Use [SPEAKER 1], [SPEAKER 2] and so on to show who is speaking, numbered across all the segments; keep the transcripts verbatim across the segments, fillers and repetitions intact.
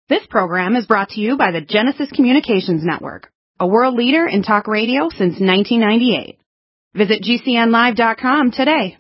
[SPEAKER 1] This program is brought to you by the Genesis Communications Network, a world leader in talk radio since nineteen ninety-eight. Visit G C N live dot com today.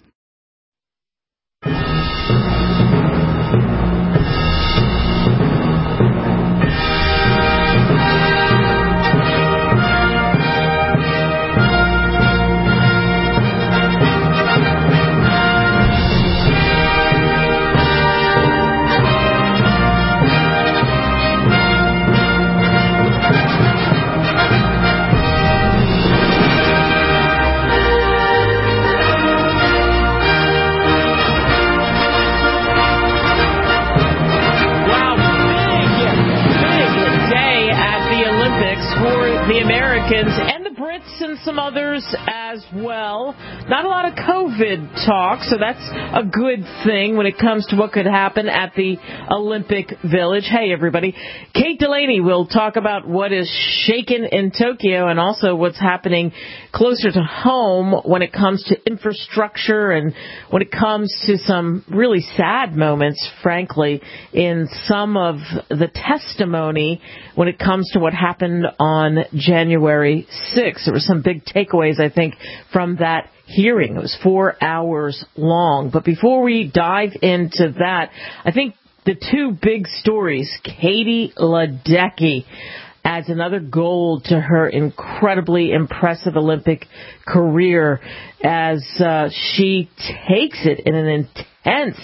[SPEAKER 2] The Americans and the Brits and some others as well. Not a lot of COVID talk, so that's a good thing when it comes to what could happen at the Olympic Village. Hey, everybody. Kate Delaney will talk about what is shaken in Tokyo and also what's happening closer to home when it comes to infrastructure and when it comes to some really sad moments, frankly, in some of the testimony when it comes to what happened on January sixth. There were some big takeaways, I think, from that hearing. It was four hours long. But before we dive into that, I think the two big stories, Katie Ledecky adds another gold to her incredibly impressive Olympic career as uh, she takes it in an intense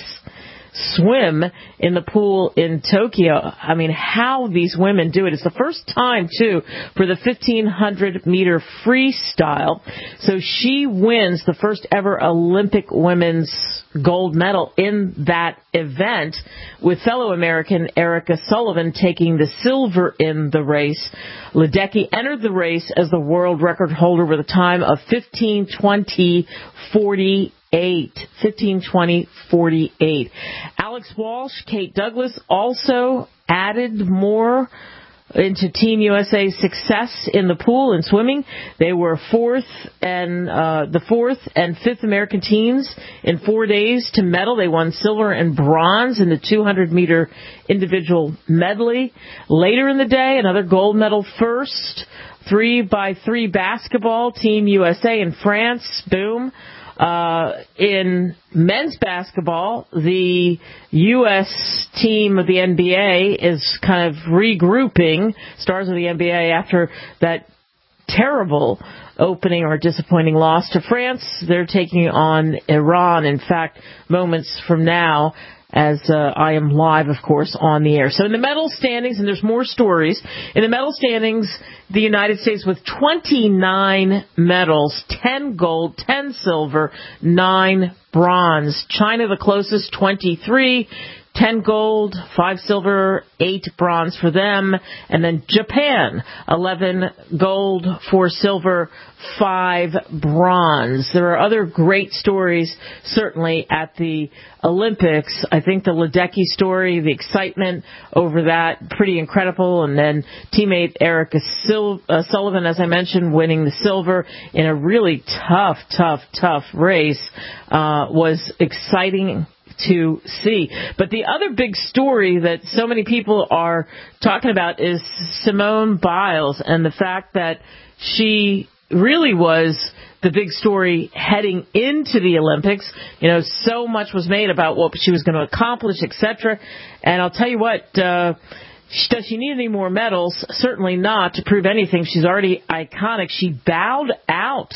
[SPEAKER 2] swim in the pool in Tokyo. I mean, how these women do it. It's the first time, too, for the fifteen hundred meter freestyle. So she wins the first ever Olympic women's gold medal in that event, with fellow American Erica Sullivan taking the silver in the race. Ledecky entered the race as the world record holder with a time of fifteen twenty forty-eight. fifteen twenty forty-eight. Alex Walsh, Kate Douglas also added more into Team U S A's success in the pool and swimming. They were fourth and uh, the fourth and fifth American teams in four days to medal. They won silver and bronze in the two hundred meter individual medley. Later in the day, another gold medal first. Three by three basketball, Team U S A in France. Boom. Uh, in men's basketball, the U S team of the N B A is kind of regrouping, stars of the N B A, after that terrible opening or disappointing loss to France. They're taking on Iran, in fact, moments from now, as uh, I am live, of course, on the air. So in the medal standings, and there's more stories, in the medal standings, the United States with twenty-nine medals, ten gold, ten silver, nine bronze. China the closest, twenty-three, ten gold, five silver, eight bronze for them. And then Japan, eleven gold, four silver, five bronze. There are other great stories, certainly, at the Olympics. I think the Ledecky story, the excitement over that, pretty incredible. And then teammate Erica Sil- uh, Sullivan, as I mentioned, winning the silver in a really tough, tough, tough race, uh, was exciting to see. But the other big story that so many people are talking about is Simone Biles and the fact that she really was the big story heading into the Olympics. You know, so much was made about what she was going to accomplish, et cetera. And I'll tell you what, uh, does she need any more medals? Certainly not to prove anything. She's already iconic. She bowed out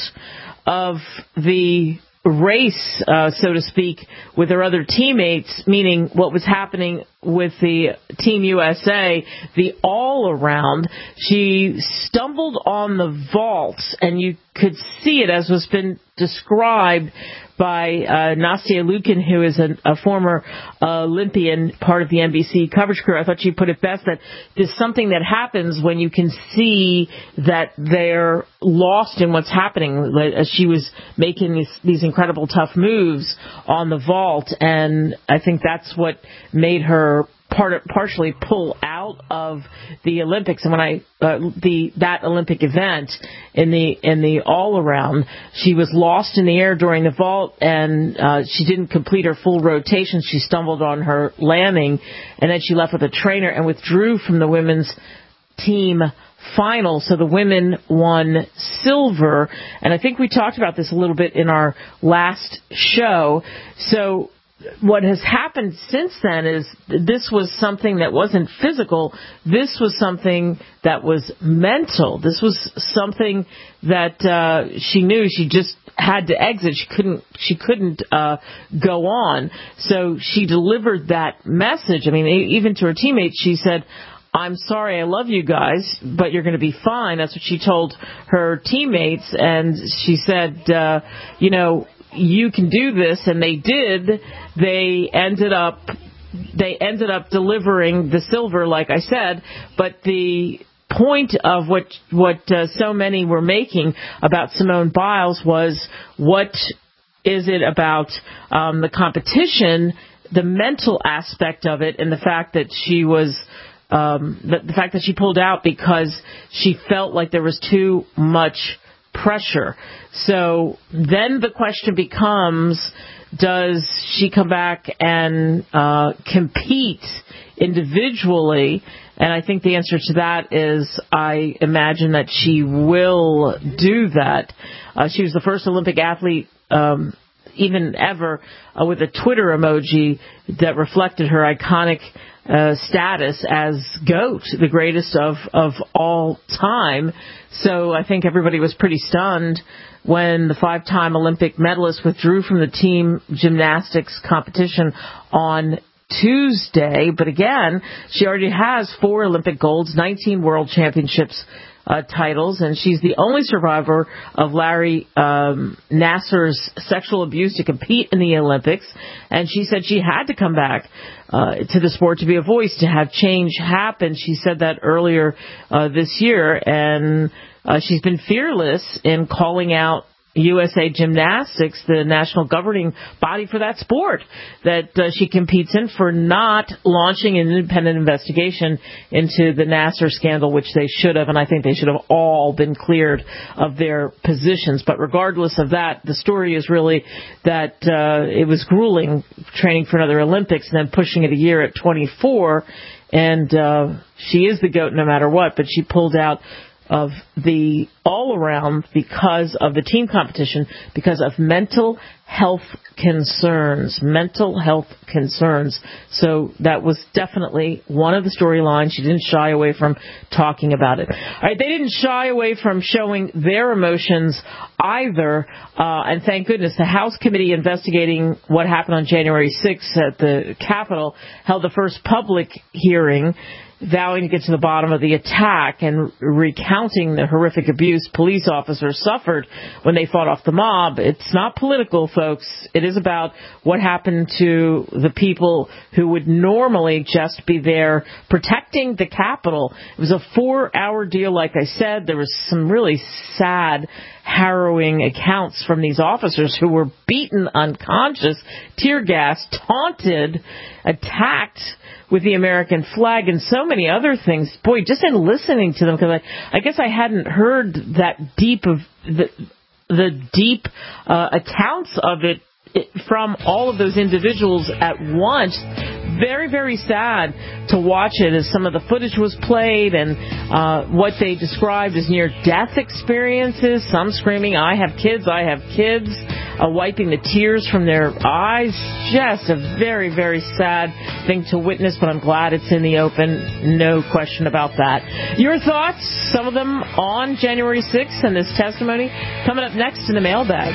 [SPEAKER 2] of the race, uh, so to speak, with her other teammates, meaning what was happening with the Team U S A, the all-around. She stumbled on the vaults, and you could see it, as was been described by uh, Nastia Lukin, who is a, a former uh, Olympian, part of the N B C coverage crew. I thought she put it best, that there's something that happens when you can see that they're lost in what's happening, as she was making these, these incredible tough moves on the vault. And I think that's what made her part partially pull out of the Olympics, and when I uh, the that Olympic event in the in the all around, she was lost in the air during the vault, and uh, she didn't complete her full rotation. She stumbled on her landing, and then she left with a trainer and withdrew from the women's team final. So the women won silver, and I think we talked about this a little bit in our last show. So what has happened since then is this was something that wasn't physical. This was something that was mental. This was something that uh, she knew she just had to exit. She couldn't. She couldn't uh, go on. So she delivered that message. I mean, even to her teammates, she said, "I'm sorry, I love you guys, but you're going to be fine." That's what she told her teammates, and she said, uh, "You know, you can do this," and they did. They ended up, they ended up delivering the silver, like I said. But the point of what what uh, so many were making about Simone Biles was, what is it about um, the competition, the mental aspect of it, and the fact that she was. Um, the, the fact that she pulled out because she felt like there was too much pressure. So then the question becomes, does she come back and uh, compete individually? And I think the answer to that is, I imagine that she will do that. Uh, she was the first Olympic athlete um, even ever uh, with a Twitter emoji that reflected her iconic Uh, status as GOAT, the greatest of, of all time. So I think everybody was pretty stunned when the five-time Olympic medalist withdrew from the team gymnastics competition on Tuesday. But again, she already has four Olympic golds, nineteen World Championships Uh, titles, and she's the only survivor of Larry um, Nassar's sexual abuse to compete in the Olympics. And she said she had to come back uh, to the sport to be a voice, to have change happen. She said that earlier uh, this year, and uh, she's been fearless in calling out U S A Gymnastics, the national governing body for that sport that uh, she competes in, for not launching an independent investigation into the Nassar scandal, which they should have, and I think they should have all been cleared of their positions. But regardless of that, the story is really that uh, it was grueling training for another Olympics and then pushing it a year at twenty-four, and uh, she is the GOAT no matter what, but she pulled out of the all-around because of the team competition, because of mental health concerns, mental health concerns. So that was definitely one of the storylines. She didn't shy away from talking about it. All right, they didn't shy away from showing their emotions either, uh, and thank goodness the House committee investigating what happened on January sixth at the Capitol held the first public hearing, vowing to get to the bottom of the attack and recounting the horrific abuse police officers suffered when they fought off the mob. It's not political, folks. It is about what happened to the people who would normally just be there protecting the Capitol. It was a four-hour deal, like I said. There was some really sad, harrowing accounts from these officers who were beaten unconscious, tear gassed, taunted, attacked with the American flag, and so many other things. Boy, just in listening to them, because I, I guess I hadn't heard that deep of the, the deep uh, accounts of it, it from all of those individuals at once. Very, very sad to watch it as some of the footage was played, and uh, what they described as near-death experiences, some screaming, "I have kids, I have kids," uh, wiping the tears from their eyes. Just a very, very sad thing to witness, but I'm glad it's in the open. No question about that. Your thoughts, some of them on January sixth and this testimony, coming up next in the mailbag.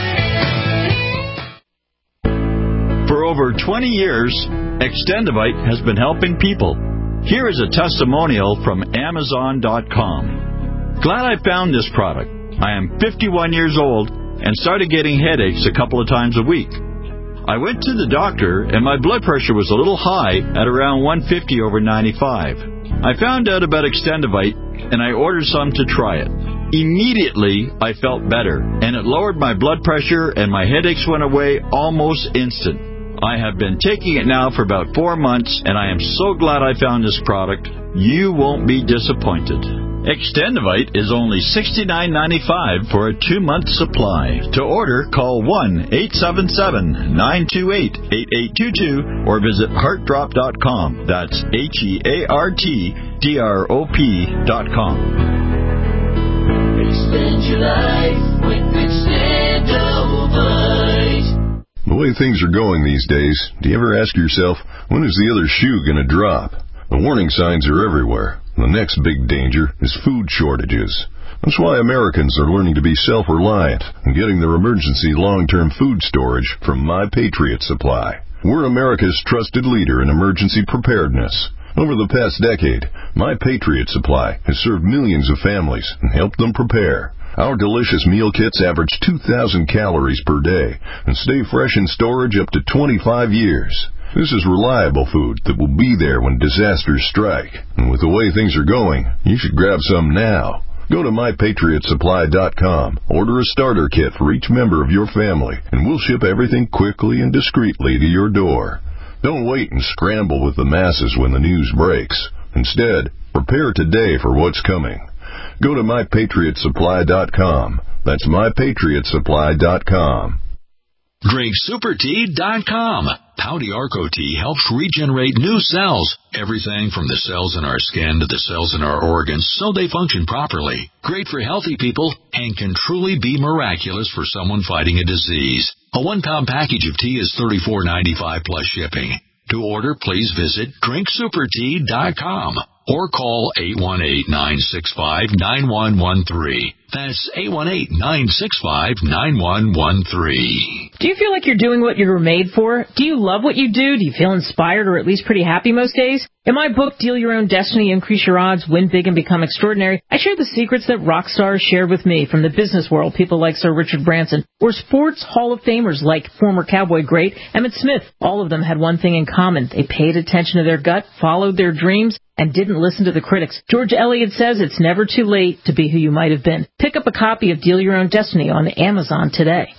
[SPEAKER 3] For over twenty years, Extendivite has been helping people. Here is a testimonial from Amazon dot com. Glad I found this product. I am fifty-one years old and started getting headaches a couple of times a week. I went to the doctor and my blood pressure was a little high at around one fifty over ninety-five. I found out about Extendivite and I ordered some to try it. Immediately, I felt better, and it lowered my blood pressure and my headaches went away almost instant. I have been taking it now for about four months, and I am so glad I found this product. You won't be disappointed. Extendivite is only sixty-nine ninety-five for a two-month supply. To order, call one eight seven seven, nine two eight, eight eight two two or visit heart drop dot com. That's H E A R T D R O P dot com.
[SPEAKER 4] Extend your life with Extendivite.
[SPEAKER 5] The way things are going these days, do you ever ask yourself, when is the other shoe going to drop? The warning signs are everywhere. The next big danger is food shortages. That's why Americans are learning to be self-reliant and getting their emergency long-term food storage from My Patriot Supply. We're America's trusted leader in emergency preparedness. Over the past decade, My Patriot Supply has served millions of families and helped them prepare. Our delicious meal kits average two thousand calories per day and stay fresh in storage up to twenty-five years. This is reliable food that will be there when disasters strike. And with the way things are going, you should grab some now. Go to my patriot supply dot com, order a starter kit for each member of your family, and we'll ship everything quickly and discreetly to your door. Don't wait and scramble with the masses when the news breaks. Instead, prepare today for what's coming. Go to my patriot supply dot com. That's my patriot supply dot com.
[SPEAKER 6] drink super tea dot com. Pouty Arco Tea helps regenerate new cells. Everything from the cells in our skin to the cells in our organs so they function properly. Great for healthy people and can truly be miraculous for someone fighting a disease. A one-pound package of tea is thirty-four ninety-five plus shipping. To order, please visit drink super tea dot com or call eight one eight, nine six five, nine one one three. That's eight one eight, nine six five, nine one one three.
[SPEAKER 2] Do you feel like you're doing what you were made for? Do you love what you do? Do you feel inspired or at least pretty happy most days? In my book, Deal Your Own Destiny, Increase Your Odds, Win Big and Become Extraordinary, I share the secrets that rock stars shared with me from the business world, people like Sir Richard Branson, or sports Hall of Famers like former Cowboy great Emmitt Smith. All of them had one thing in common. They paid attention to their gut, followed their dreams, and didn't listen to the critics. George Eliot says it's never too late to be who you might have been. Pick up a copy of Deal Your Own Destiny on Amazon today.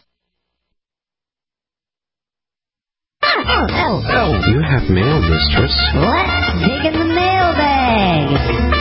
[SPEAKER 7] Oh, oh, oh. You have mail, mistress.
[SPEAKER 8] Let's dig in the mailbag.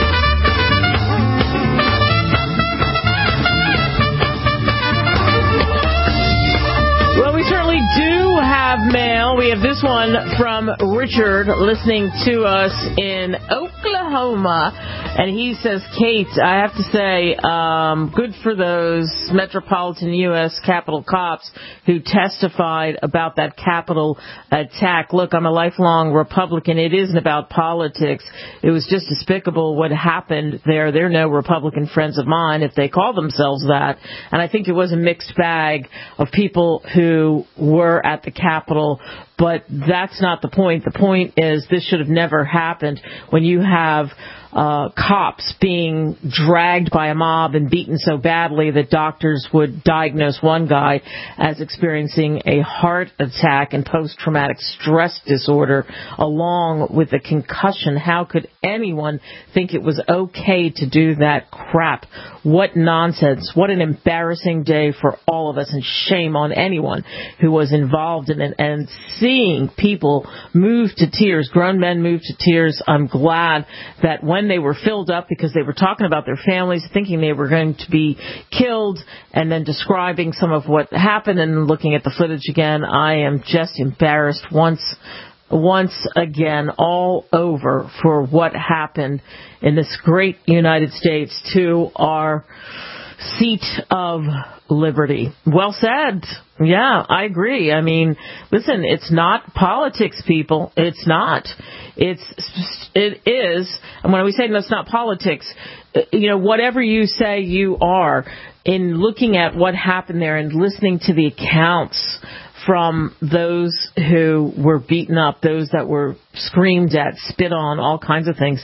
[SPEAKER 2] Well, we certainly do have mail. We have this one from Richard listening to us in Oklahoma. And he says, Kate, I have to say, um, good for those Metropolitan U S Capitol cops who testified about that Capitol attack. Look, I'm a lifelong Republican. It isn't about politics. It was just despicable what happened there. They're no Republican friends of mine if they call themselves that. And I think it was a mixed bag of people who were at the Capitol. But that's not the point. The point is this should have never happened when you have uh, cops being dragged by a mob and beaten so badly that doctors would diagnose one guy as experiencing a heart attack and post-traumatic stress disorder along with a concussion. How could anyone think it was okay to do that crap? What nonsense. What an embarrassing day for all of us, and shame on anyone who was involved in it. And seeing people move to tears, grown men move to tears, I'm glad that when they were filled up because they were talking about their families, thinking they were going to be killed, and then describing some of what happened and looking at the footage again, I am just embarrassed once once again all over for what happened in this great United States to our seat of liberty. Well said. Yeah, I agree. I mean, listen, it's not politics, people. It's not. It's, it is, and when we say no, it's not politics, you know, whatever you say you are, in looking at what happened there and listening to the accounts from those who were beaten up, those that were screamed at, spit on, all kinds of things.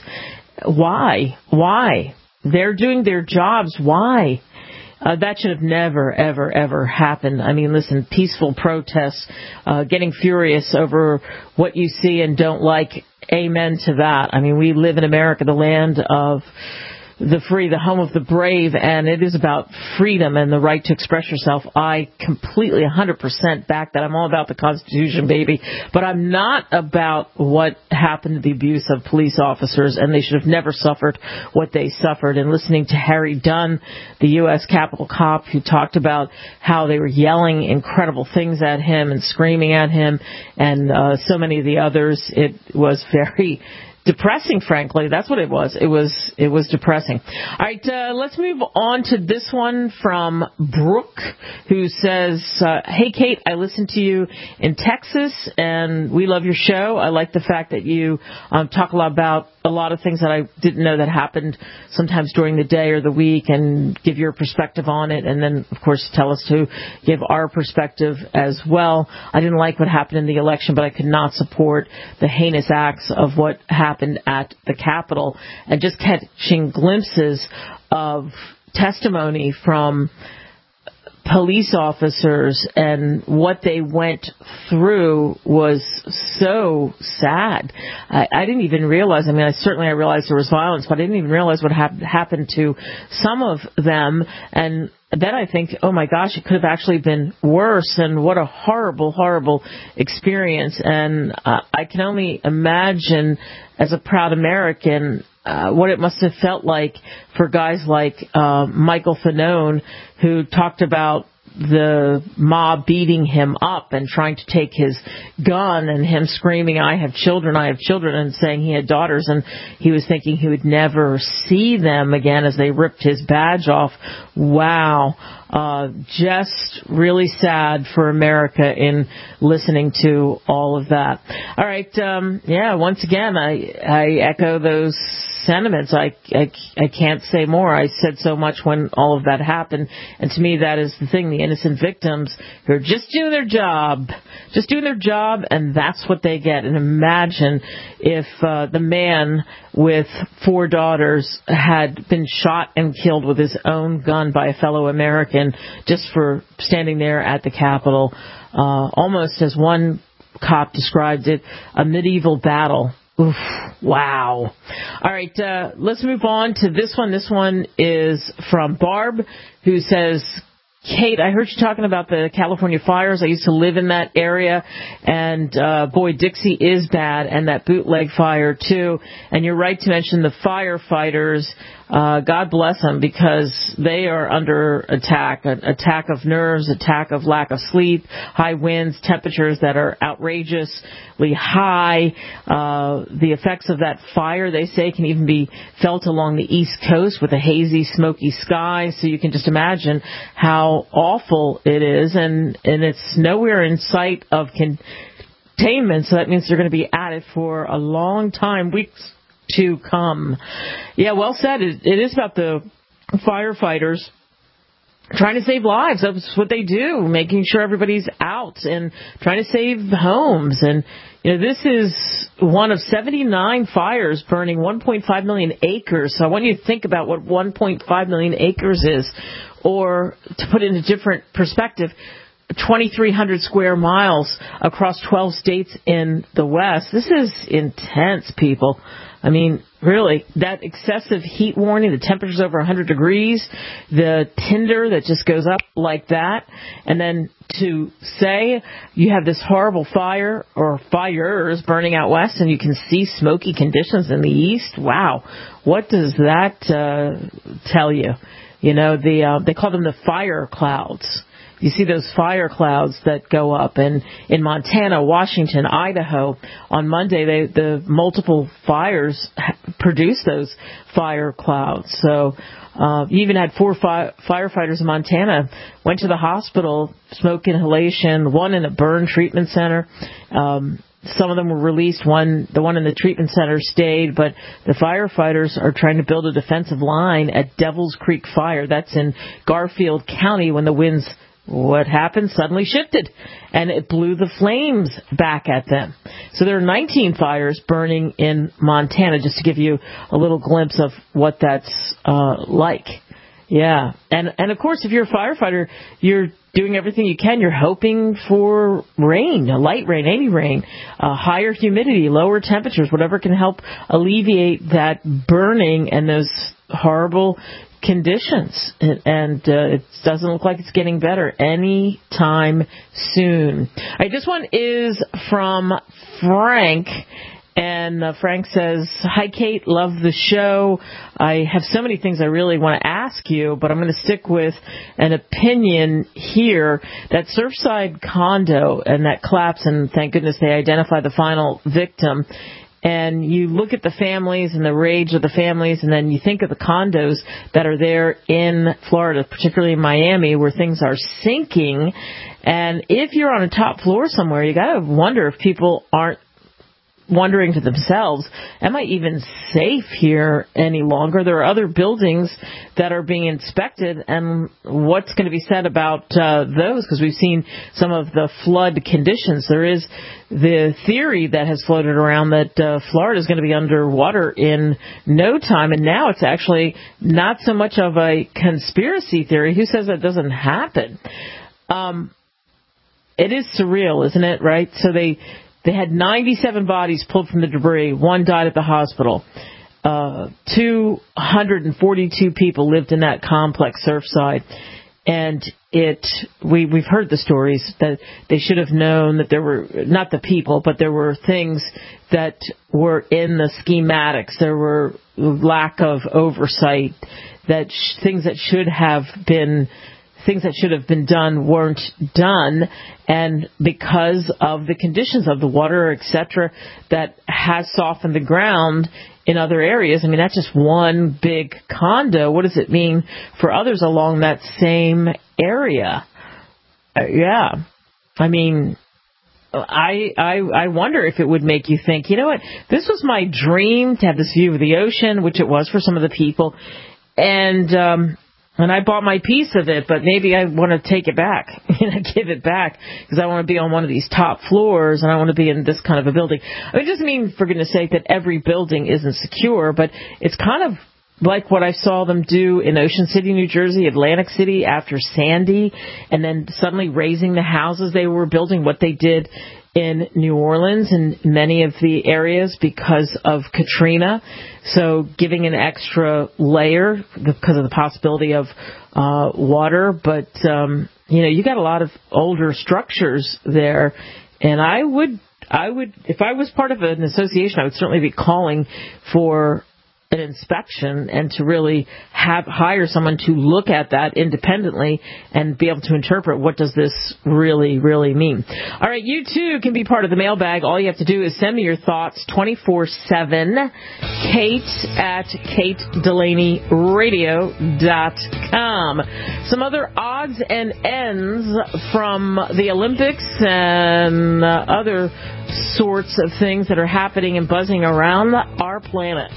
[SPEAKER 2] Why? Why? They're doing their jobs. Why? Uh, that should have never, ever, ever happened. I mean, listen, peaceful protests, uh, getting furious over what you see and don't like, amen to that. I mean, we live in America, the land of the free, the home of the brave, and it is about freedom and the right to express yourself. I completely one hundred percent back that. I'm all about the Constitution, baby. But I'm not about what happened to the abuse of police officers, and they should have never suffered what they suffered. And listening to Harry Dunn, the U S Capitol cop, who talked about how they were yelling incredible things at him and screaming at him, and uh, so many of the others, it was very depressing, frankly. That's what it was. It was it was depressing. All right, uh, let's move on to this one from Brooke, who says, uh, hey, Kate, I listen to you in Texas, and we love your show. I like the fact that you um, talk a lot about a lot of things that I didn't know that happened sometimes during the day or the week, and give your perspective on it, and then, of course, tell us to give our perspective as well. I didn't like what happened in the election, but I could not support the heinous acts of what happened at the Capitol, and just catching glimpses of testimony from police officers and what they went through was so sad. I, I didn't even realize, I mean, I certainly I realized there was violence, but I didn't even realize what hap- happened to some of them. And then I think, oh my gosh, it could have actually been worse, and what a horrible, horrible experience. And uh, I can only imagine, as a proud American, Uh, what it must have felt like for guys like uh, Michael Fanone, who talked about the mob beating him up and trying to take his gun, and him screaming, I have children, I have children, and saying he had daughters, and he was thinking he would never see them again as they ripped his badge off. Wow. Uh, just really sad for America in listening to all of that. All right. Um, yeah, once again, I, I echo those sentiments. I, I, I can't say more. I said so much when all of that happened. And to me, that is the thing. The innocent victims who are just doing their job, just doing their job, and that's what they get. And imagine if uh, the man with four daughters had been shot and killed with his own gun by a fellow American just for standing there at the Capitol. Uh, almost, as one cop described it, a medieval battle. Oof, wow. All right, uh, let's move on to this one. This one is from Barb, who says, Kate, I heard you talking about the California fires. I used to live in that area, and uh, boy, Dixie is bad, and that bootleg fire, too. And you're right to mention the firefighters. Uh, God bless them, because they are under attack, an attack of nerves, attack of lack of sleep, high winds, temperatures that are outrageously high. Uh, the effects of that fire, they say, can even be felt along the East Coast with a hazy, smoky sky. So you can just imagine how awful it is. And, and it's nowhere in sight of containment. So that means they're going to be at it for a long time, weeks to come. Yeah, well said. It, it is about the firefighters trying to save lives. That's what they do, making sure everybody's out and trying to save homes. And, you know, this is one of seventy-nine fires burning one point five million acres. So I want you to think about what one point five million acres is, or to put it in a different perspective, twenty-three hundred square miles across twelve states in the West. This is intense, people. I mean, really, that excessive heat warning, the temperature's over one hundred degrees, the tinder that just goes up like that, and then to say you have this horrible fire or fires burning out west and you can see smoky conditions in the east. Wow. What does that uh, tell you? You know, the uh, they call them the fire clouds. You see those fire clouds that go up, and in Montana, Washington, Idaho, on Monday, they, the multiple fires produce those fire clouds. So uh, you even had four fi- firefighters in Montana went to the hospital, smoke inhalation, one in a burn treatment center. Um, some of them were released. One, the one in the treatment center stayed, but the firefighters are trying to build a defensive line at Devil's Creek Fire. That's in Garfield County when the winds What happened? Suddenly shifted, and it blew the flames back at them. So there are nineteen fires burning in Montana, just to give you a little glimpse of what that's uh, like. Yeah, and and of course, if you're a firefighter, you're doing everything you can. You're hoping for rain, a light rain, any rain, uh, higher humidity, lower temperatures, whatever can help alleviate that burning and those horrible conditions, and uh, it doesn't look like it's getting better anytime soon. All right, this one is from Frank. And uh, Frank says, "Hi, Kate. Love the show. I have so many things I really want to ask you, but I'm going to stick with an opinion here. That Surfside condo and that collapse, and thank goodness they identified the final victim. And you look at the families and the rage of the families, and then you think of the condos that are there in Florida, particularly in Miami, where things are sinking. And if you're on a top floor somewhere, you got to wonder if people aren't wondering to themselves, am I even safe here any longer? There are other buildings that are being inspected, and what's going to be said about uh, those? Because we've seen some of the flood conditions. There is the theory that has floated around that uh, Florida is going to be underwater in no time, and now it's actually not so much of a conspiracy theory. Who says that doesn't happen? Um, it is surreal, isn't it, right? So they... They had ninety-seven bodies pulled from the debris. One died at the hospital. Uh, two hundred forty-two people lived in that complex, Surfside. And it, we, we've heard the stories that they should have known that there were, not the people, but there were things that were in the schematics. There were lack of oversight, that sh- things that should have been Things that should have been done weren't done, and because of the conditions of the water, et cetera, that has softened the ground in other areas. I mean, that's just one big condo. What does it mean for others along that same area? Uh, yeah. I mean, I, I I wonder if it would make you think, you know what, this was my dream to have this view of the ocean, which it was for some of the people, and um And I bought my piece of it, but maybe I want to take it back, you know, give it back, because I want to be on one of these top floors, and I want to be in this kind of a building. I mean, it doesn't mean, for goodness sake, that every building isn't secure, but it's kind of like what I saw them do in Ocean City, New Jersey, Atlantic City after Sandy, and then suddenly raising the houses they were building, what they did in New Orleans and many of the areas because of Katrina. So giving an extra layer because of the possibility of uh, water. But, um, you know, you got a lot of older structures there. And I would, I would, if I was part of an association, I would certainly be calling for an inspection and to really have hire someone to look at that independently and be able to interpret what does this really, really mean. All right, you too can be part of the mailbag. All you have to do is send me your thoughts twenty-four seven, Kate at kate delaney radio dot com. Some other odds and ends from the Olympics and uh, other sorts of things that are happening and buzzing around our planet.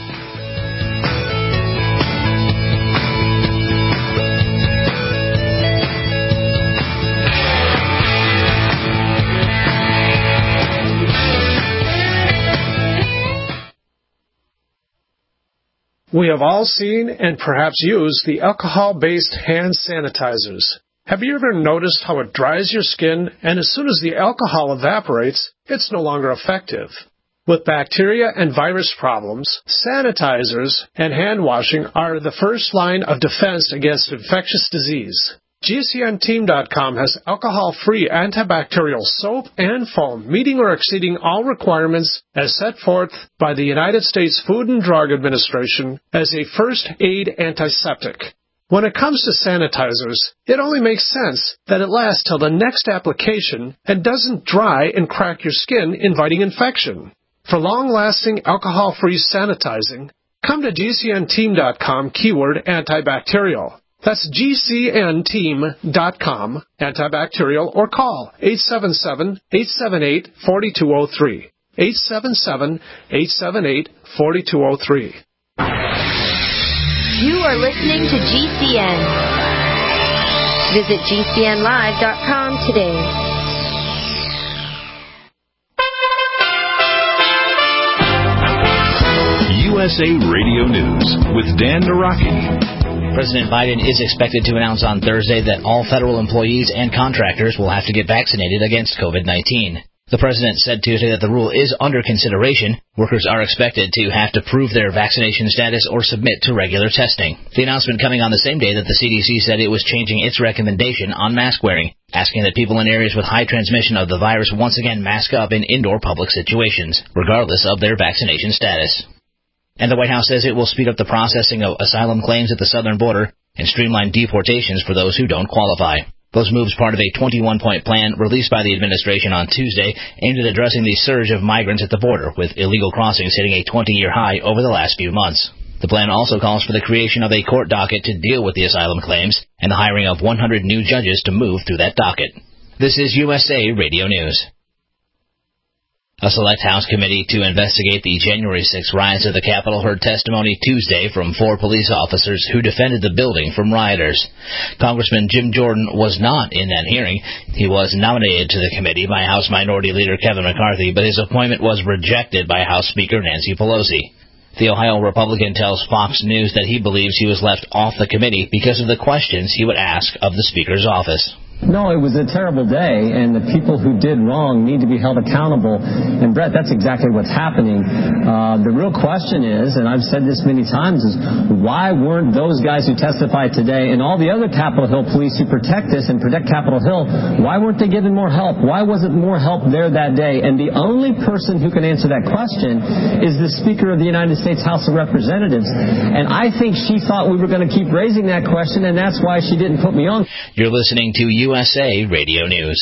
[SPEAKER 9] We have all seen and perhaps used the alcohol-based hand sanitizers. Have you ever noticed how it dries your skin, and as soon as the alcohol evaporates, it's no longer effective? With bacteria and virus problems, sanitizers and hand washing are the first line of defense against infectious disease. G C N team dot com has alcohol-free antibacterial soap and foam meeting or exceeding all requirements as set forth by the United States Food and Drug Administration as a first aid antiseptic. When it comes to sanitizers, it only makes sense that it lasts till the next application and doesn't dry and crack your skin, inviting infection. For long-lasting alcohol-free sanitizing, come to G C N team dot com keyword antibacterial. That's G C N team dot com, antibacterial, or call eight seven seven, eight seven eight, four two zero three. eight seven seven, eight seven eight, four two zero three.
[SPEAKER 8] You are listening to G C N. Visit G C N live dot com today.
[SPEAKER 6] U S A Radio News with Dan Naraki.
[SPEAKER 10] President Biden is expected to announce on Thursday that all federal employees and contractors will have to get vaccinated against COVID nineteen. The The president said Tuesday that the rule is under consideration. Workers are expected to have to prove their vaccination status or submit to regular testing. The announcement coming on the same day that the C D C said it was changing its recommendation on mask wearing, asking that people in areas with high transmission of the virus once again mask up in indoor public situations, regardless of their vaccination status. And the White House says it will speed up the processing of asylum claims at the southern border and streamline deportations for those who don't qualify. Those moves part of a twenty-one point plan released by the administration on Tuesday aimed at addressing the surge of migrants at the border, with illegal crossings hitting a twenty-year high over the last few months. The plan also calls for the creation of a court docket to deal with the asylum claims and the hiring of one hundred new judges to move through that docket. This is U S A Radio News. A select House committee to investigate the January sixth riots at the Capitol heard testimony Tuesday from four police officers who defended the building from rioters. Congressman Jim Jordan was not in that hearing. He was nominated to the committee by House Minority Leader Kevin McCarthy, but his appointment was rejected by House Speaker Nancy Pelosi. The Ohio Republican tells Fox News that he believes he was left off the committee because of the questions he would ask of the Speaker's office.
[SPEAKER 11] No, it was a terrible day, and the people who did wrong need to be held accountable. And, Brett, that's exactly what's happening. Uh, the real question is, and I've said this many times, is why weren't those guys who testified today and all the other Capitol Hill police who protect this and protect Capitol Hill, why weren't they given more help? Why wasn't more help there that day? And the only person who can answer that question is the Speaker of the United States House of Representatives. And I think she thought we were going to keep raising that question, and that's why she didn't put me on.
[SPEAKER 10] You're listening to U S A Radio News.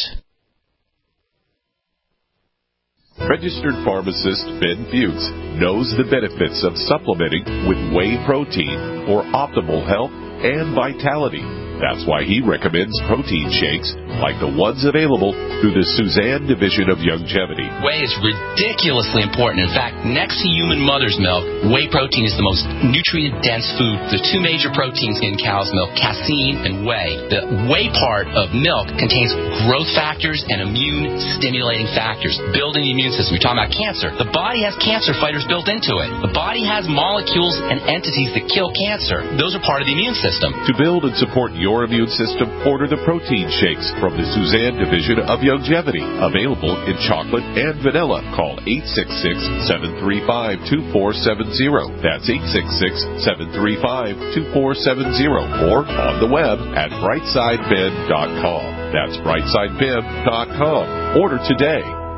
[SPEAKER 12] Registered pharmacist Ben Fuchs knows the benefits of supplementing with whey protein for optimal health and vitality. That's why he recommends protein shakes like the ones available through the Suzanne Division of Youngevity.
[SPEAKER 13] Whey is ridiculously important. In fact, next to human mother's milk, whey protein is the most nutrient-dense food. There's two major proteins in cow's milk, casein and whey. The whey part of milk contains growth factors and immune-stimulating factors, building the immune system. We're talking about cancer. The body has cancer fighters built into it. The body has molecules and entities that kill cancer. Those are part of the immune system.
[SPEAKER 12] To build and support your immune system, order the protein shakes from the Suzanne Division of Youngevity. Available in chocolate and vanilla. Call eight six six, seven three five, two four seven zero. That's eight six six, seven three five, two four seven zero. Or on the web at brightside ben dot com. That's brightside ben dot com. Order today.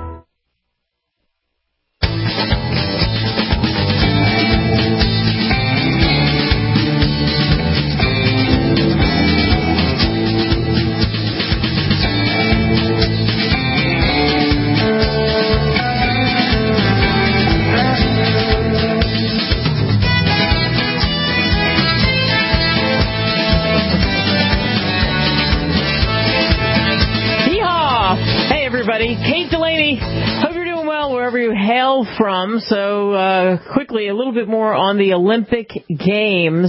[SPEAKER 2] Kate Delaney, hope you're doing well wherever you hail from. So uh, quickly, a little bit more on the Olympic Games.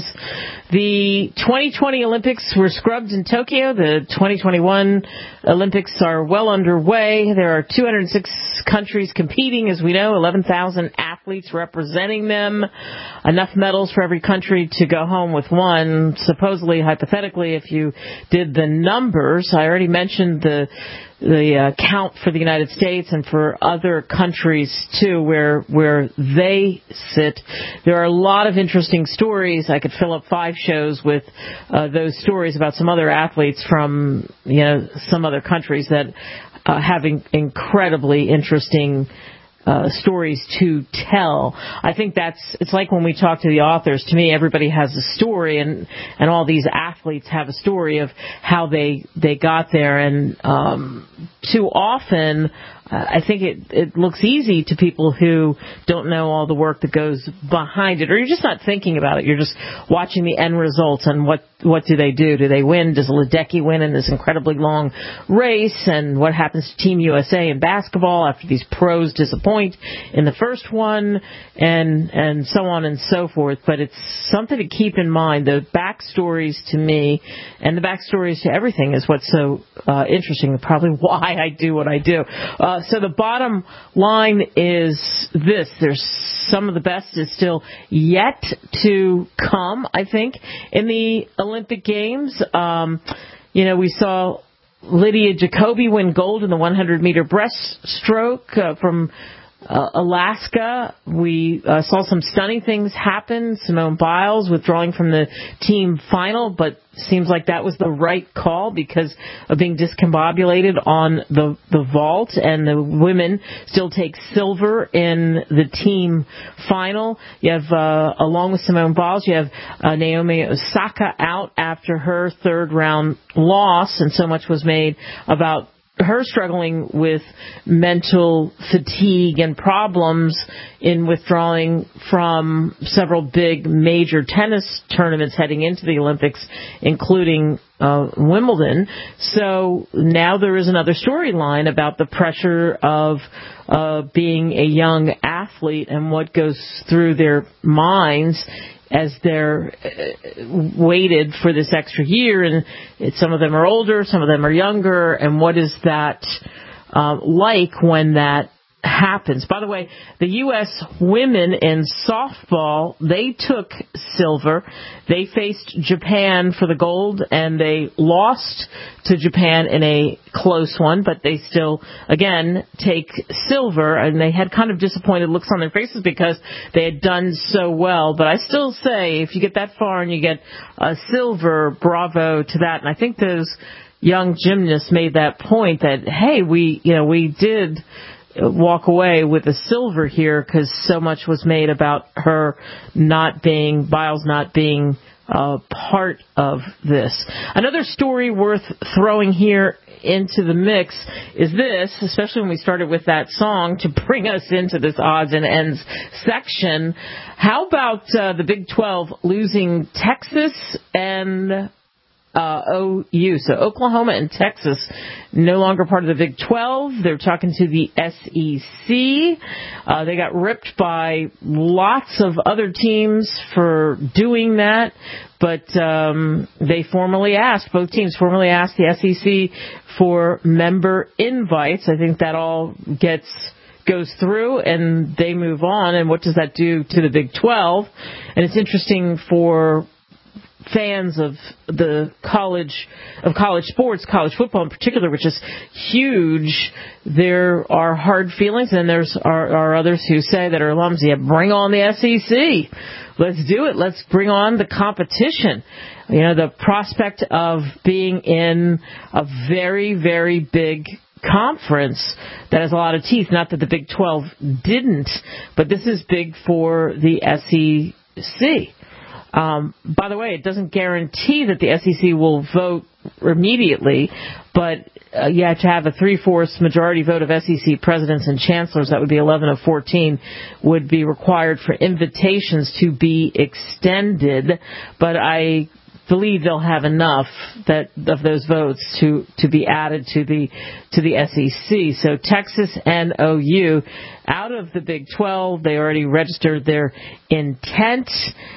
[SPEAKER 2] The twenty twenty Olympics were scrubbed in Tokyo. The twenty twenty-one Olympics are well underway. There are two hundred six countries competing, as we know, eleven thousand athletes representing them, enough medals for every country to go home with one. Supposedly, hypothetically, if you did the numbers, I already mentioned the the uh, count for the United States and for other countries, too, where where they sit. There are a lot of interesting stories. I could fill up five shows with uh, those stories about some other athletes from, you know, some other countries that uh, have in- incredibly interesting Uh, stories to tell. I think that's, it's like when we talk to the authors, to me everybody has a story, and, and all these athletes have a story of how they, they got there, and um, too often uh, I think it, it looks easy to people who don't know all the work that goes behind it, or you're just not thinking about it. You're just watching the end results and what, what do they do? Do they win? Does Ledecky win in this incredibly long race? And what happens to Team U S A in basketball after these pros disappoint in the first one, and and so on and so forth. But it's something to keep in mind. The backstories to me, and the backstories to everything, is what's so uh, interesting, probably why I do what I do. Uh, so the bottom line is this. There's some of the best is still yet to come, I think, in the Olympic Games. Um, you know, we saw Lydia Jacoby win gold in the one hundred meter breaststroke uh, from uh, Alaska. We uh, saw some stunning things happen. Simone Biles withdrawing from the team final, but seems like that was the right call because of being discombobulated on the the vault, and the women still take silver in the team final. You have, uh, along with Simone Biles, you have uh, Naomi Osaka out after her third round loss, and so much was made about her struggling with mental fatigue and problems in withdrawing from several big major tennis tournaments heading into the Olympics, including uh, Wimbledon. So now there is another storyline about the pressure of uh, being a young athlete and what goes through their minds as they're waited for this extra year, and it, some of them are older, some of them are younger, and what is that uh, like when that happens? By the way, the U S women in softball, they took silver. They faced Japan for the gold, and they lost to Japan in a close one, but they still, again, take silver, and they had kind of disappointed looks on their faces because they had done so well. But I still say, if you get that far and you get a silver, bravo to that. And I think those young gymnasts made that point that, hey, we, you know, we did walk away with a silver here because so much was made about her not being, Biles not being uh, part of this. Another story worth throwing here into the mix is this, especially when we started with that song to bring us into this odds and ends section. How about uh, the Big twelve losing Texas and Uh, O U. So Oklahoma and Texas no longer part of the Big twelve. They're talking to the S E C. Uh, they got ripped by lots of other teams for doing that, but um, they formally asked, both teams formally asked the S E C for member invites. I think that all gets goes through and they move on. And what does that do to the Big twelve? And it's interesting for fans of the college of college sports, college football in particular, which is huge. There are hard feelings, and there's are, are others who say that are alums, yeah, bring on the S E C. Let's do it. Let's bring on the competition. You know, the prospect of being in a very, very big conference that has a lot of teeth. Not that the Big twelve didn't, but this is big for the S E C. Um, by the way, it doesn't guarantee that the S E C will vote immediately, but uh, you have to have a three-fourths majority vote of S E C presidents and chancellors. That would be eleven of fourteen, would be required for invitations to be extended. But I believe they'll have enough that of those votes to, to be added to the to the S E C. So Texas and O U out of the Big twelve. They already registered their intent.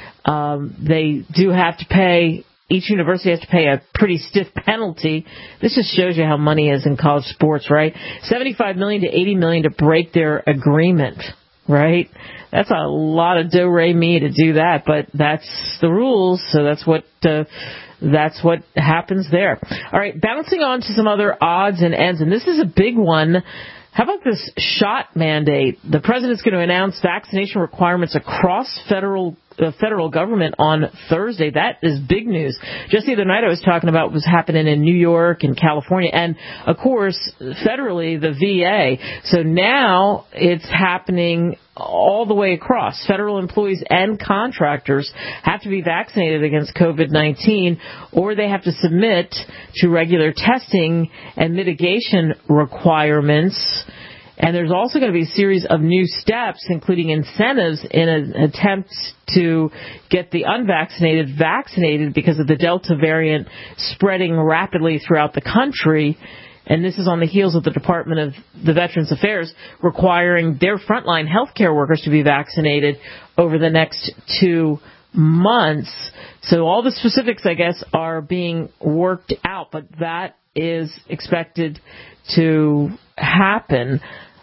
[SPEAKER 2] Um, they do have to pay, each university has to pay a pretty stiff penalty. This just shows you how money is in college sports, right? seventy-five million dollars to eighty million dollars to break their agreement, right? That's a lot of do-re-mi to do that, but that's the rules, so that's what uh, that's what happens there. All right, bouncing on to some other odds and ends, and this is a big one. How about this shot mandate? The president's going to announce vaccination requirements across federal the federal government on Thursday. That is big news. Just the other night I was talking about what was happening in New York and California, and of course federally the V A. So now it's happening all the way across. Federal employees and contractors have to be vaccinated against COVID nineteen, or they have to submit to regular testing and mitigation requirements. And there's also going to be a series of new steps, including incentives in an attempt to get the unvaccinated vaccinated because of the Delta variant spreading rapidly throughout the country. And this is on the heels of the Department of the Veterans Affairs requiring their frontline healthcare workers to be vaccinated over the next two months. So all the specifics, I guess, are being worked out, but that is expected to happen.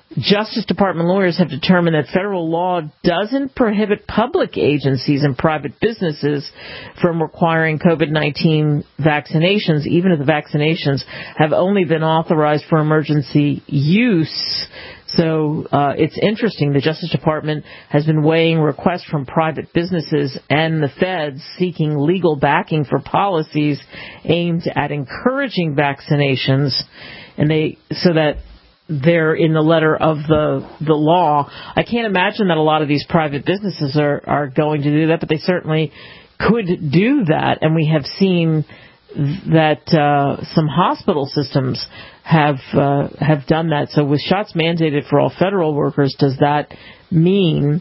[SPEAKER 2] Justice Department lawyers have determined that federal law doesn't prohibit public agencies and private businesses from requiring COVID nineteen vaccinations, even if the vaccinations have only been authorized for emergency use. So uh, it's interesting. The Justice Department has been weighing requests from private businesses and the feds seeking legal backing for policies aimed at encouraging vaccinations, and they so that they're in the letter of the the law. I can't imagine that a lot of these private businesses are, are going to do that, but they certainly could do that, and we have seen that uh, some hospital systems have uh, have done that. So with shots mandated for all federal workers, does that mean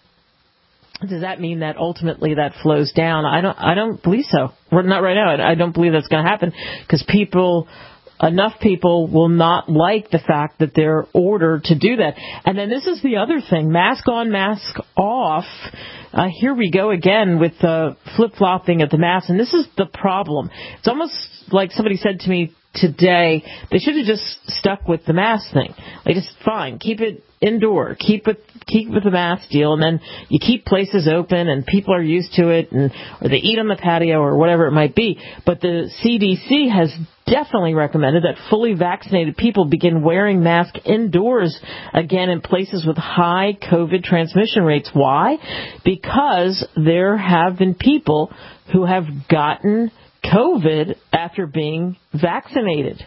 [SPEAKER 2] does that mean that ultimately that flows down? I don't I don't believe so. We're not right now. I don't believe that's going to happen because people. Enough people will not like the fact that they're ordered to do that. And then this is the other thing, mask on, mask off. Uh, here we go again with the flip-flopping of the mask. And this is the problem. It's almost like somebody said to me today, they should have just stuck with the mask thing. Like, it's fine. Keep it indoor. Keep it, keep with the mask deal. And then you keep places open and people are used to it, and or they eat on the patio or whatever it might be. But the C D C has definitely recommended that fully vaccinated people begin wearing masks indoors again in places with high COVID transmission rates. Why? Because there have been people who have gotten COVID after being vaccinated.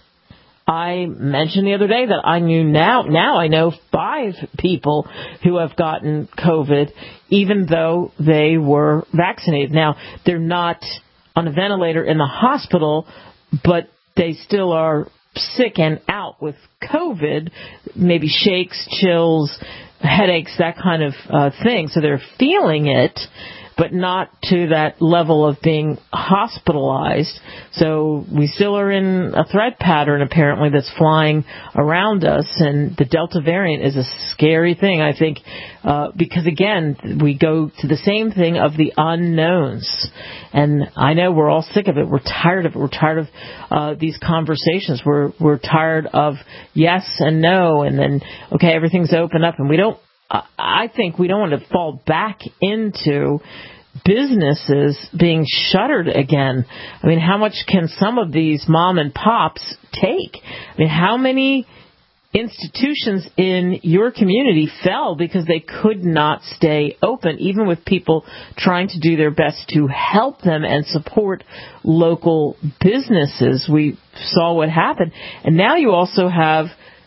[SPEAKER 2] I mentioned the other day that I knew now, now I know five people who have gotten COVID even though they were vaccinated. Now, they're not on a ventilator in the hospital, but they still are sick and out with COVID, maybe shakes, chills, headaches, that kind of uh, thing. So they're feeling it, but not to that level of being hospitalized. So we still are in a threat pattern, apparently, that's flying around us. And the Delta variant is a scary thing, I think, uh, because, again, we go to the same thing of the unknowns. And I know we're all sick of it. We're tired of it. We're tired of uh, these conversations. We're, we're tired of yes and no, and then, okay, everything's open up. And we don't I think we don't want to fall back into businesses being shuttered again. I mean, how much can some of these mom and pops take? I mean, how many institutions in your community fell because they could not stay open, even with people trying to do their best to help them and support local businesses? We saw what happened. And now you also have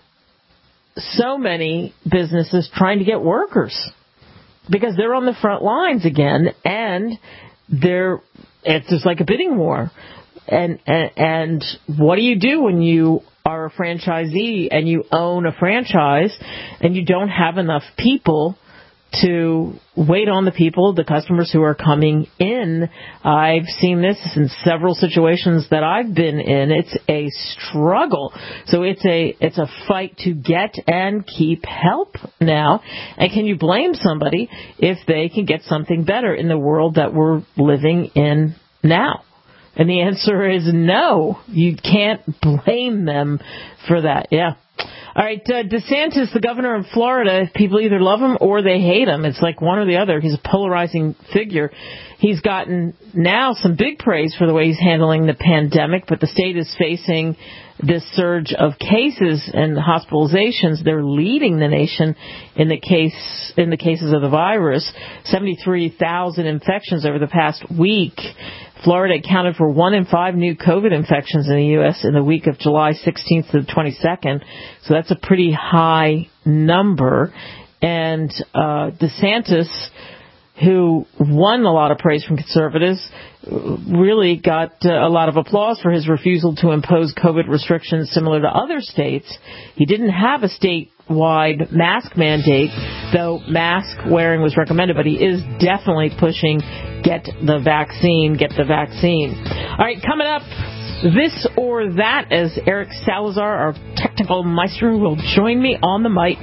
[SPEAKER 2] so many businesses trying to get workers because they're on the front lines again, and they're it's just like a bidding war. And, and and what do you do when you are a franchisee and you own a franchise and you don't have enough people to wait on the people, the customers who are coming in? I've seen this in several situations that I've been in. It's a struggle. So it's a it's a fight to get and keep help now. And can you blame somebody if they can get something better in the world that we're living in now? And the answer is no. You can't blame them for that. Yeah. All right, uh, DeSantis, the governor of Florida, people either love him or they hate him. It's like one or the other. He's a polarizing figure. He's gotten now some big praise for the way he's handling the pandemic, but the state is facing this surge of cases and hospitalizations. They're leading the nation in the case in the cases of the virus. seventy-three thousand infections over the past week. Florida accounted for one in five new COVID infections in the U S in the week of July sixteenth to the twenty-second. So that's a pretty high number. And uh, DeSantis, who won a lot of praise from conservatives, really got uh, a lot of applause for his refusal to impose COVID restrictions similar to other states. He didn't have a statewide mask mandate, though mask wearing was recommended, but he is definitely pushing get the vaccine, get the vaccine. All right, coming up, this or that, as Eric Salazar, our technical maestro, will join me on the mic.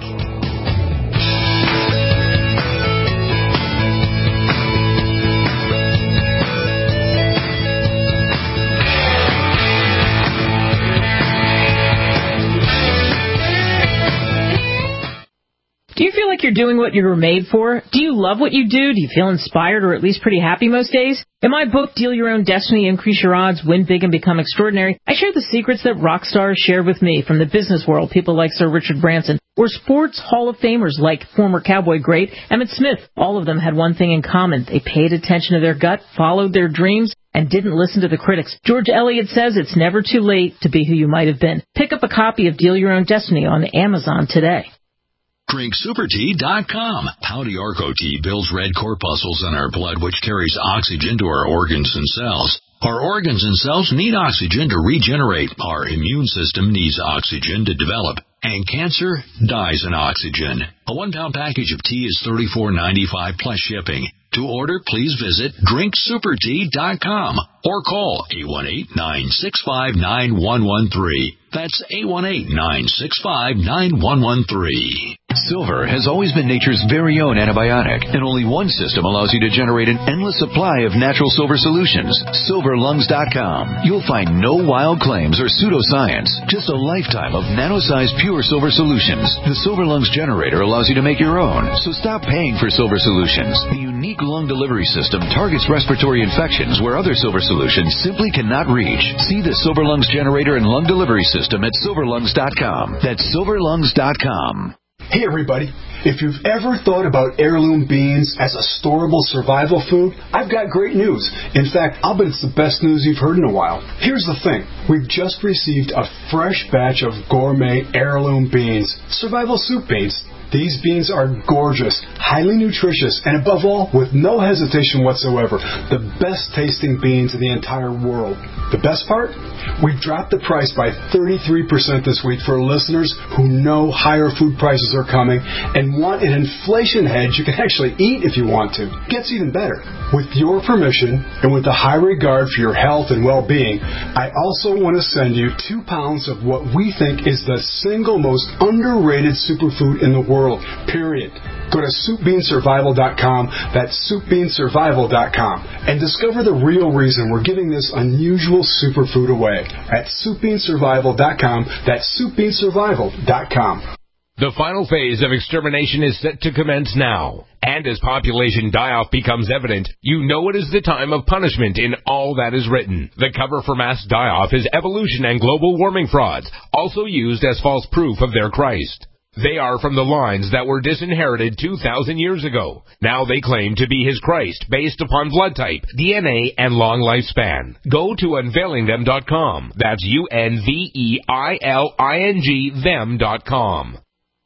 [SPEAKER 2] like you're doing what you were made for? Do you love what you do? Do you feel inspired or at least pretty happy most days? In my book, Deal Your Own Destiny, Increase Your Odds, Win Big and Become Extraordinary, I share the secrets that rock stars shared with me from the business world, people like Sir Richard Branson, or sports Hall of Famers like former Cowboy great Emmitt Smith. All of them had one thing in common. They paid attention to their gut, followed their dreams, and didn't listen to the critics. George Eliot says it's never too late to be who you might have been. Pick up a copy of Deal Your Own Destiny on Amazon today.
[SPEAKER 6] Drink Super Tea dot com. Pouty Arco Tea builds red corpuscles in our blood, which carries oxygen to our organs and cells. Our organs and cells need oxygen to regenerate. Our immune system needs oxygen to develop. And cancer dies in oxygen. A one-pound package of tea is thirty-four ninety-five plus shipping. To order, please visit Drink Super Tea dot com or call eight one eight, nine six five, nine one one three. That's eight one eight, nine six five, nine one one three.
[SPEAKER 14] Silver has always been nature's very own antibiotic, and only one system allows you to generate an endless supply of natural silver solutions. Silver Lungs dot com. You'll find no wild claims or pseudoscience, just a lifetime of nano-sized pure silver solutions. The Silver Lungs generator allows you to make your own, so stop paying for silver solutions. The unique lung delivery system targets respiratory infections where other silver solutions simply cannot reach. See the Silver Lungs generator and lung delivery system at Silver Lungs dot com. That's Silver Lungs dot com.
[SPEAKER 15] Hey everybody, if you've ever thought about heirloom beans as a storable survival food, I've got great news. In fact, I'll bet it's the best news you've heard in a while. Here's the thing. We've just received a fresh batch of gourmet heirloom beans, survival soup beans. These beans are gorgeous, highly nutritious, and above all, with no hesitation whatsoever, the best tasting beans in the entire world. The best part? We've dropped the price by thirty-three percent this week for listeners who know higher food prices are coming and want an inflation hedge you can actually eat if you want to. Gets even better. With your permission, and with a high regard for your health and well-being, I also want to send you two pounds of what we think is the single most underrated superfood in the world. Period. Go to soup bean survival dot com, that's soup bean survival dot com, and discover the real reason we're giving this unusual superfood away at soup bean survival dot com, that's soup bean survival dot com.
[SPEAKER 16] The final phase of extermination is set to commence now. And as population die-off becomes evident, you know it is the time of punishment in all that is written. The cover for mass die-off is evolution and global warming frauds, also used as false proof of their Christ. They are from the lines that were disinherited two thousand years ago. Now they claim to be his Christ based upon blood type, D N A, and long lifespan. Go to unveiling them dot com. That's U N V E I L I N G them dot com.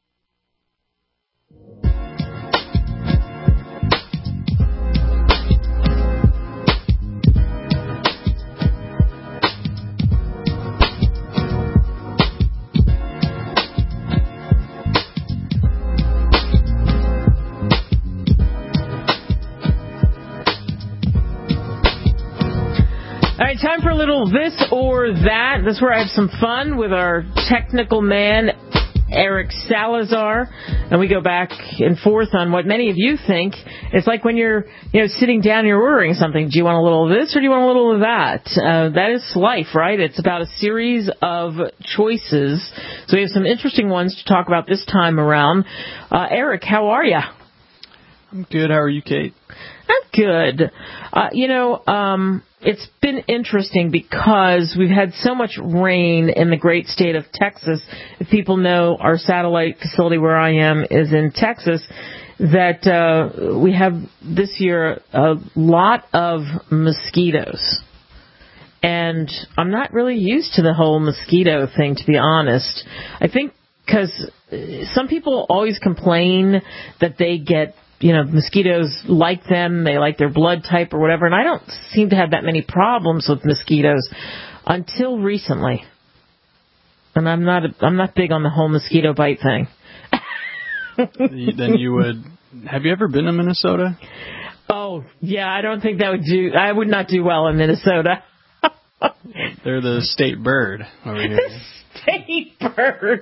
[SPEAKER 2] All right, time for a little this or that. That's where I have some fun with our technical man, Eric Salazar, and we go back and forth on what many of you think. It's like when you're, you know, sitting down and you're ordering something. Do you want a little of this or do you want a little of that? Uh, that is life, right? It's about a series of choices. So we have some interesting ones to talk about this time around. Uh, Eric, how are you?
[SPEAKER 17] I'm good. How are you, Kate?
[SPEAKER 2] I'm good. Uh, you know, um, it's been interesting because we've had so much rain in the great state of Texas. If people know, our satellite facility where I am is in Texas, that uh, we have this year a lot of mosquitoes. And I'm not really used to the whole mosquito thing, to be honest. I think because some people always complain that they get, you know, mosquitoes like them, they like their blood type or whatever, and I don't seem to have that many problems with mosquitoes until recently. And I'm not I'm not big on the whole mosquito bite thing.
[SPEAKER 17] Then you would. Have you ever been to Minnesota?
[SPEAKER 2] Oh, yeah, I don't think that would do. I would not do well in Minnesota.
[SPEAKER 17] They're the state bird over here.
[SPEAKER 2] State bird.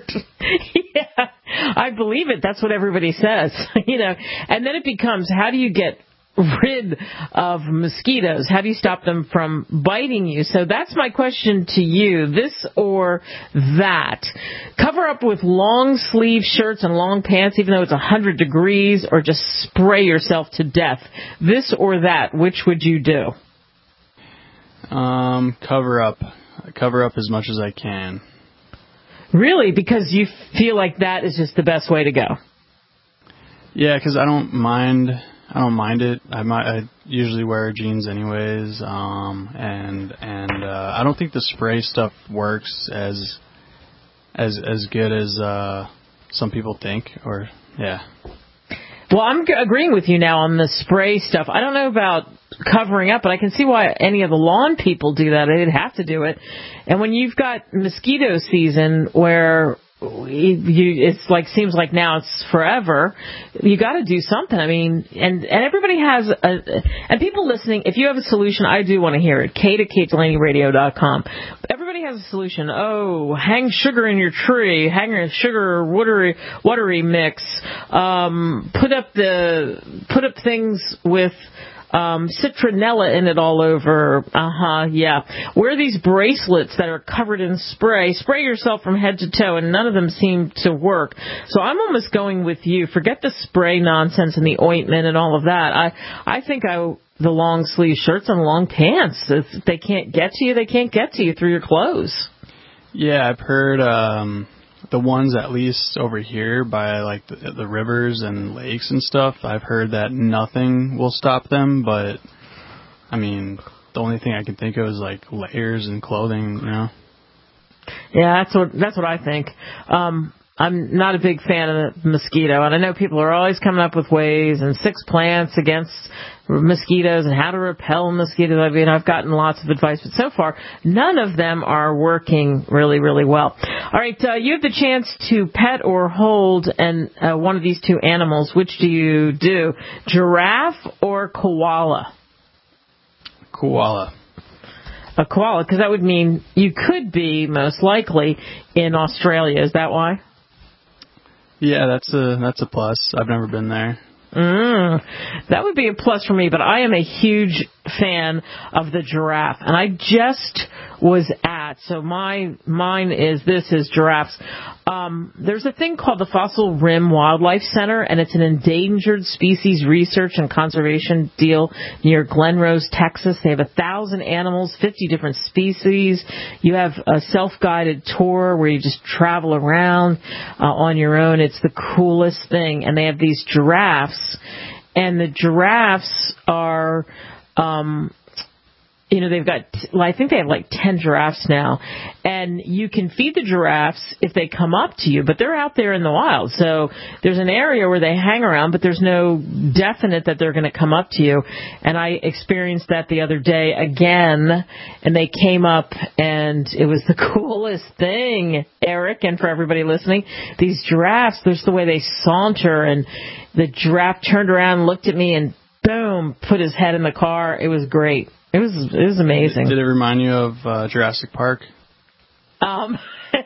[SPEAKER 2] Yeah, I believe it. That's what everybody says, you know. And then it becomes, how do you get rid of mosquitoes? How do you stop them from biting you? So that's my question to you, this or that. Cover up with long sleeve shirts and long pants even though it's one hundred degrees, or just spray yourself to death. This or that, which would you do?
[SPEAKER 17] Um, cover up. Cover up as much as I can.
[SPEAKER 2] Really? Because you feel like that is just the best way to go?
[SPEAKER 17] Yeah, because I don't mind... I don't mind it. I might. I usually wear jeans anyways, um, and and uh, I don't think the spray stuff works as as as good as uh, some people think. Or yeah.
[SPEAKER 2] Well, I'm g- agreeing with you now on the spray stuff. I don't know about covering up, but I can see why any of the lawn people do that. They'd have to do it. And when you've got mosquito season where You, it's like seems like now it's forever. You got to do something. I mean, and and everybody has a, and people listening. If you have a solution, I do want to hear it. Kate at Kate Delaney Radio dot com. Everybody has a solution. Oh, hang sugar in your tree. Hang a sugar watery watery mix. Um, put up the put up things with. Um, citronella in it all over. Uh-huh, yeah. Wear these bracelets that are covered in spray. Spray yourself from head to toe, and none of them seem to work. So I'm almost going with you. Forget the spray nonsense and the ointment and all of that. I I think I the long sleeve shirts and long pants. If they can't get to you, they can't get to you through your clothes.
[SPEAKER 17] Yeah, I've heard um, the ones at least over here by like the, the rivers and lakes and stuff. I've heard that nothing will stop them, but I mean, the only thing I can think of is like layers and clothing, you know.
[SPEAKER 2] Yeah, that's what that's what I think. Um, I'm not a big fan of the mosquito, and I know people are always coming up with ways and six plants against mosquitoes and how to repel mosquitoes. I mean, I've gotten lots of advice, but so far, none of them are working really, really well. All right, uh, you have the chance to pet or hold and uh, one of these two animals. Which do you do? Giraffe or koala?
[SPEAKER 17] Koala.
[SPEAKER 2] A koala, because that would mean you could be, most likely, in Australia. Is that why?
[SPEAKER 17] Yeah, that's a that's a plus. I've never been there.
[SPEAKER 2] Mm, that would be a plus for me, but I am a huge fan of the giraffe, and I just was at, so my mine is, this is giraffes. Um, there's a thing called the Fossil Rim Wildlife Center, and it's an endangered species research and conservation deal near Glen Rose, Texas. They have a thousand animals, fifty different species. You have a self-guided tour where you just travel around uh, on your own. It's the coolest thing, and they have these giraffes, and the giraffes are... Um, You know, they've got, well, I think they have like ten giraffes now, and you can feed the giraffes if they come up to you, but they're out there in the wild. So there's an area where they hang around, but there's no definite that they're going to come up to you. And I experienced that the other day again, and they came up, and it was the coolest thing, Eric, and for everybody listening. These giraffes, there's the way they saunter, and the giraffe turned around, looked at me, and boom, put his head in the car. It was great. It was it was amazing.
[SPEAKER 17] Did it remind you of uh, Jurassic Park?
[SPEAKER 2] Um,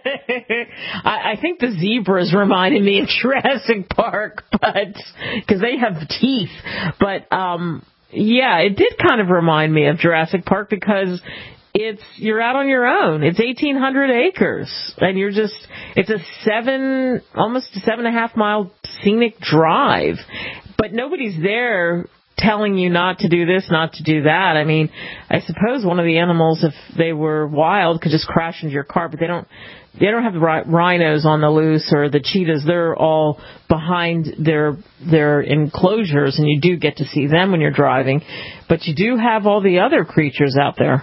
[SPEAKER 2] I, I think the zebras reminded me of Jurassic Park, but because they have teeth. But um, yeah, it did kind of remind me of Jurassic Park because it's you're out on your own. It's eighteen hundred acres, and you're just it's a seven almost a seven and a half mile scenic drive, but nobody's there telling you not to do this, not to do that. I mean, I suppose one of the animals, if they were wild, could just crash into your car, but they don't they don't have the rhinos on the loose or the cheetahs. They're all behind their their enclosures, and you do get to see them when you're driving. But you do have all the other creatures out there.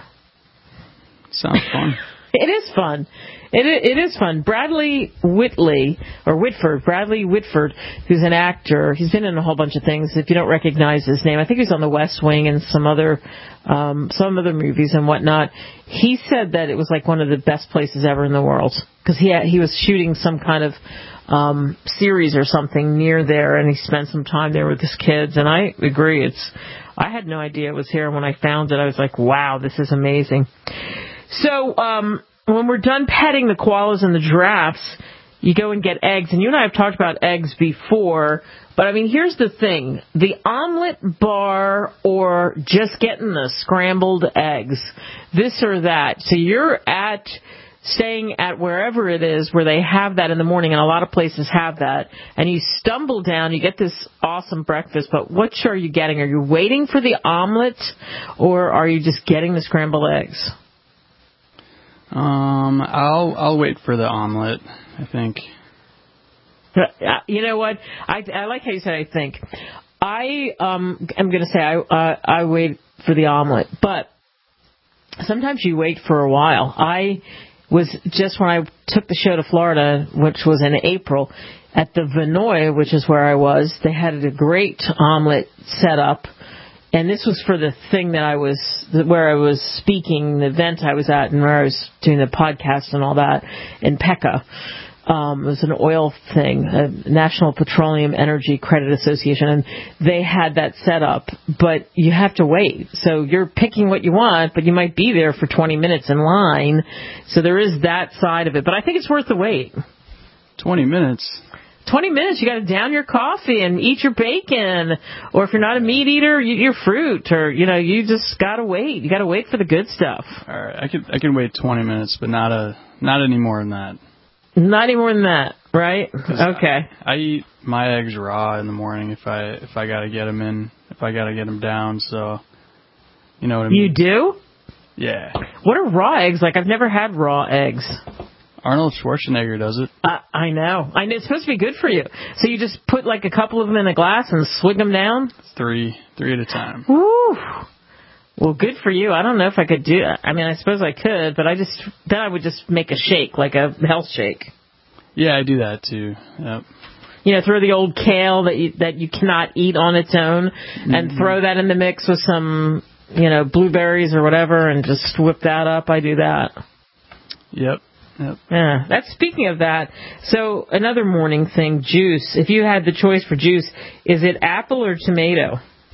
[SPEAKER 17] Sounds fun.
[SPEAKER 2] It is fun. It it is fun. Bradley Whitley, or Whitford, Bradley Whitford, who's an actor. He's been in a whole bunch of things. If you don't recognize his name, I think he's on The West Wing and some other um, some other movies and whatnot. He said that it was like one of the best places ever in the world because he had, he was shooting some kind of um, series or something near there, and he spent some time there with his kids. And I agree. It's I had no idea it was here. When I found it, I was like, wow, this is amazing. So. Um, When we're done petting the koalas and the giraffes, you go and get eggs, and you and I have talked about eggs before, but I mean, here's the thing. The omelet bar or just getting the scrambled eggs, this or that. So you're at, staying at wherever it is where they have that in the morning, and a lot of places have that, and you stumble down, you get this awesome breakfast, but what are you getting? Are you waiting for the omelet, or are you just getting the scrambled eggs?
[SPEAKER 17] Um, I'll I'll wait for the omelet, I think.
[SPEAKER 2] You know what? I, I like how you said I think. I um am going to say I uh, I wait for the omelet, but sometimes you wait for a while. I was just when I took the show to Florida, which was in April, at the Vinoy, which is where I was. They had a great omelet set up. And this was for the thing that I was, where I was speaking, the event I was at, and where I was doing the podcast and all that in Pecca. Um, it was an oil thing, a National Petroleum Energy Credit Association, and they had that set up, but you have to wait. So you're picking what you want, but you might be there for twenty minutes in line. So there is that side of it, but I think it's worth the wait.
[SPEAKER 17] twenty minutes?
[SPEAKER 2] twenty minutes, you got to down your coffee and eat your bacon, or if you're not a meat eater, you, your fruit, or you know, you just got to wait. You got to wait for the good stuff.
[SPEAKER 17] All right, I could I can wait twenty minutes, but not a not any more than that.
[SPEAKER 2] Not any more than that, right? Okay.
[SPEAKER 17] I, I eat my eggs raw in the morning if I if I got to get them in, if I got to get them down. So, you know what I mean.
[SPEAKER 2] You do?
[SPEAKER 17] Yeah.
[SPEAKER 2] What are raw eggs like? I've never had raw eggs.
[SPEAKER 17] Arnold Schwarzenegger does it.
[SPEAKER 2] Uh, I know. I know. It's supposed to be good for you. So you just put like a couple of them in a glass and swig them down?
[SPEAKER 17] Three. Three at a time.
[SPEAKER 2] Woo. Well, good for you. I don't know if I could do that. I mean, I suppose I could, but I just, then I would just make a shake, like a health shake.
[SPEAKER 17] Yeah, I do that too. Yep.
[SPEAKER 2] You know, throw the old kale that you, that you cannot eat on its own mm-hmm. and throw that in the mix with some, you know, blueberries or whatever and just whip that up. I do that.
[SPEAKER 17] Yep. Yep.
[SPEAKER 2] Yeah. That's speaking of that. So another morning thing, juice. If you had the choice for juice, is it apple or tomato?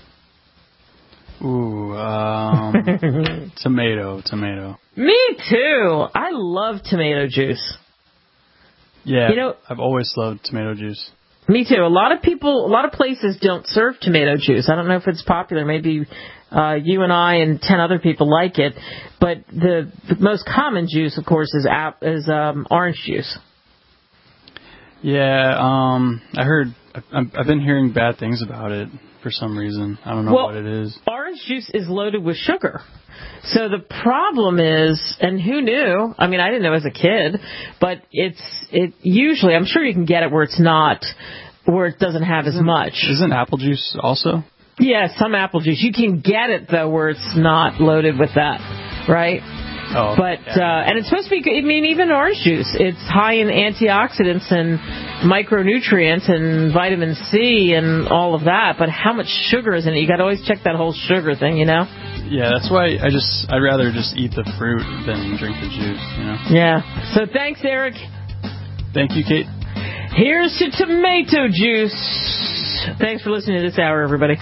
[SPEAKER 17] Ooh, um, tomato, tomato.
[SPEAKER 2] Me too. I love tomato juice.
[SPEAKER 17] Yeah,
[SPEAKER 2] you know,
[SPEAKER 17] I've always loved tomato juice.
[SPEAKER 2] Me too. A lot of people, a lot of places don't serve tomato juice. I don't know if it's popular. Maybe uh, you and I and ten other people like it. But the, the most common juice, of course, is ap- is um, orange juice.
[SPEAKER 17] Yeah, um, I heard. I've, I've been hearing bad things about it for some reason. I don't know
[SPEAKER 2] well,
[SPEAKER 17] what it is.
[SPEAKER 2] Orange juice is loaded with sugar. So the problem is, and who knew? I mean, I didn't know as a kid, but it's it usually. I'm sure you can get it where it's not, where it doesn't have
[SPEAKER 17] isn't,
[SPEAKER 2] as much.
[SPEAKER 17] Isn't apple juice also?
[SPEAKER 2] Yeah, some apple juice. You can get it though where it's not loaded with that, right?
[SPEAKER 17] Oh,
[SPEAKER 2] but
[SPEAKER 17] yeah.
[SPEAKER 2] uh, and it's supposed to be. I mean, even orange juice, it's high in antioxidants and micronutrients and vitamin C and all of that. But how much sugar is in it? You got to always check that whole sugar thing, you know.
[SPEAKER 17] Yeah, that's why I just I'd rather just eat the fruit than drink the juice, you know.
[SPEAKER 2] Yeah. So thanks, Eric.
[SPEAKER 17] Thank you, Kate.
[SPEAKER 2] Here's to tomato juice. Thanks for listening to this hour, everybody.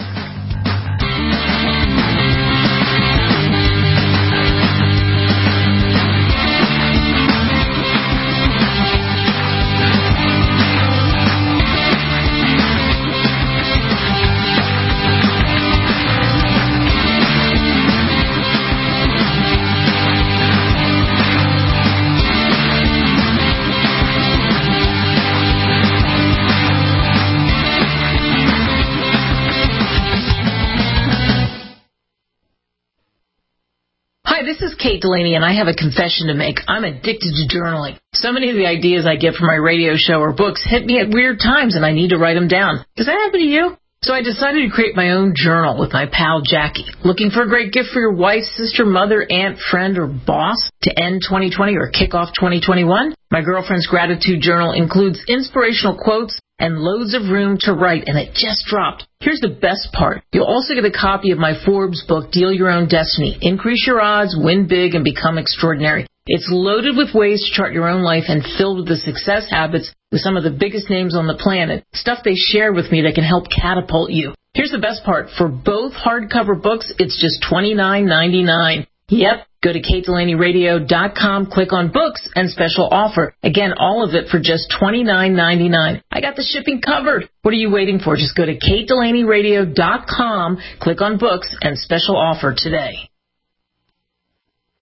[SPEAKER 18] This is Kate Delaney, and I have a confession to make. I'm addicted to journaling. So many of the ideas I get from my radio show or books hit me at weird times, and I need to write them down. Does that happen to you? So I decided to create my own journal with my pal Jackie. Looking for a great gift for your wife, sister, mother, aunt, friend, or boss to end twenty twenty or kick off twenty twenty-one? My girlfriend's gratitude journal includes inspirational quotes and loads of room to write, and it just dropped. Here's the best part. You'll also get a copy of my Forbes book, Deal Your Own Destiny. Increase your odds, win big, and become extraordinary. It's loaded with ways to chart your own life and filled with the success habits with some of the biggest names on the planet. Stuff they share with me that can help catapult you. Here's the best part. For both hardcover books, it's just twenty-nine ninety-nine. Yep. Go to kate delaney radio dot com, click on books and special offer. Again, all of it for just twenty-nine ninety-nine. I got the shipping covered. What are you waiting for? Just go to kate delaney radio dot com, click on books and special offer today.